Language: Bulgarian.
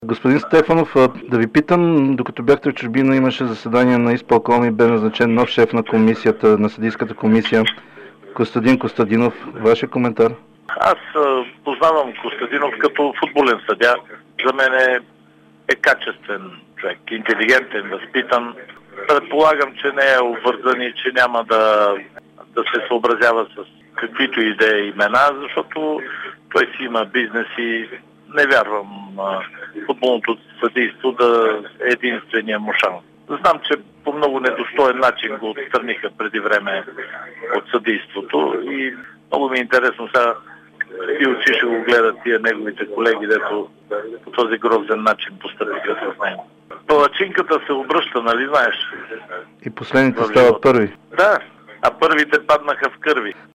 Господин Стефанов, да ви питам, докато бяхте в чужбина, имаше заседание на изпълком и бе назначен нов шеф на комисията, на съдийската комисия, Костадин Костадинов. Вашия коментар? Аз познавам Костадинов като футболен съдия. За мен е качествен човек, интелигентен, възпитан. Предполагам, че не е обвързан и че няма да се съобразява с каквито и да е имена, защото той си има бизнес и не вярвам футболното съдийство да е единствения му шанс. Знам, че по много недостоен начин го отстраниха преди време от съдийството и много ми е интересно сега и очи ще го гледат тия неговите колеги, дето по този грозен начин постъпиха с него. Палачинката се обръща, нали знаеш? И последните стават първи. Да, а първите паднаха в кърви.